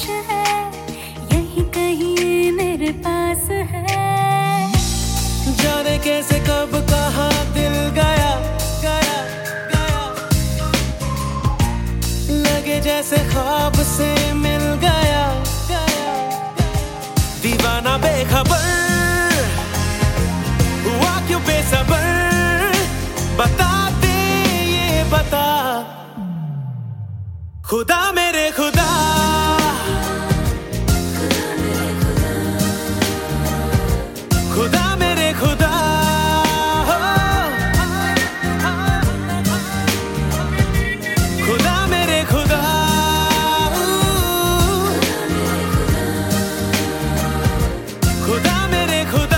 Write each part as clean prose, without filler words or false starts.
है, यही कहीं मेरे पास है। जाने कैसे कब कहाँ दिल गया गया गया, लगे जैसे ख्वाब से मिल गया गया। दीवाना बेखबर हुआ क्यों बेसबर, बता दे ये बता। खुदा मेरे खुदा, खुदा मेरे खुदा, खुदा मेरे खुदा, खुदा मेरे खुदा।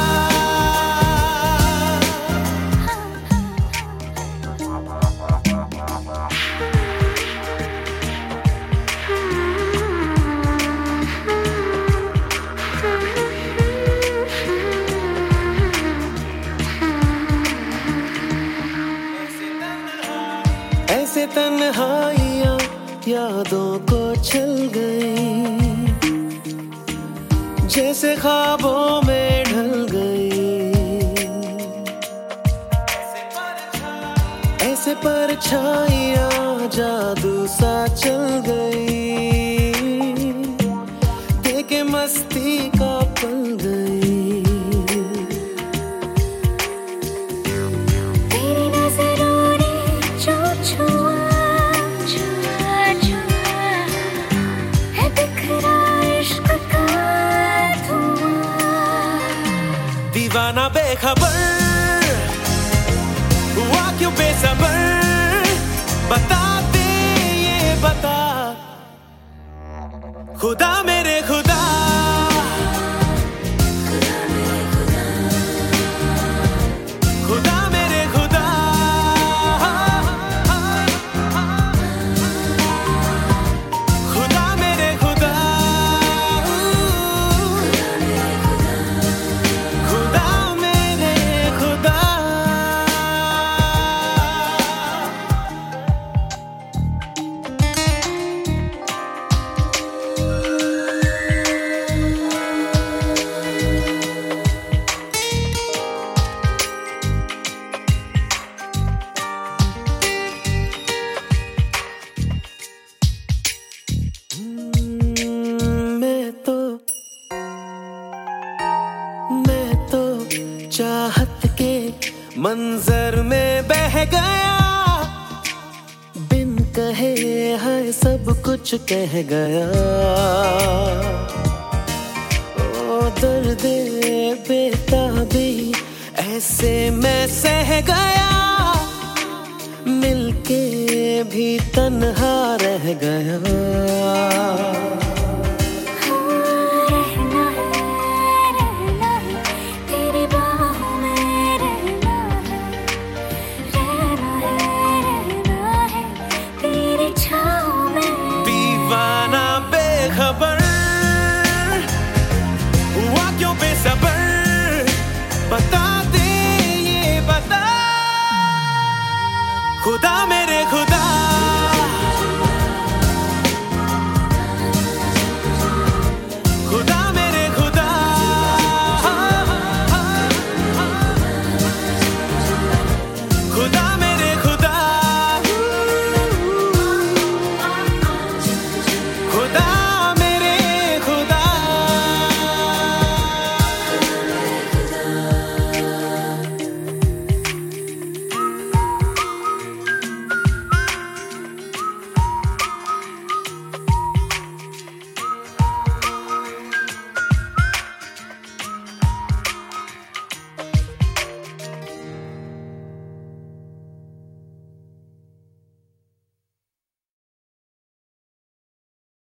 ऐसे तन्हाइयाँ यादों को छल गई, जैसे ख्वाबों में ढल गई। ऐसे परछाइयाँ जादू सा चल गई, देखे मस्ती का पल गई। दीवाना बेखबर हुआ क्यों बेसबर, बता दे ये बता। खुदा मेरे खुदा, खुदा मेरे खुदा, खुदा मेरे खुदा, खुदा मेरे खुदा। मैं तो चाहत के मंजर में बह गया, बिन कहे है सब कुछ कह गया। ओ दर्दे बेताबी ऐसे मैं सह गया, मिलके भी तन्हा रह गया।